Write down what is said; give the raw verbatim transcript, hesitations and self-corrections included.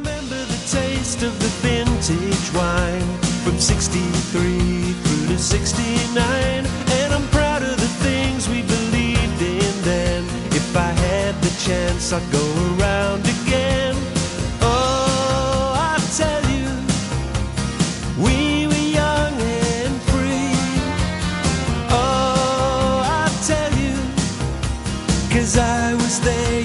remember the taste of the vintage wine from sixty-three through to sixty-nine. And I'm proud of the things we believed in then. If I had the chance, I'd go around again. Oh, I tell you, we were young and free. Oh, I tell you, 'cause I was there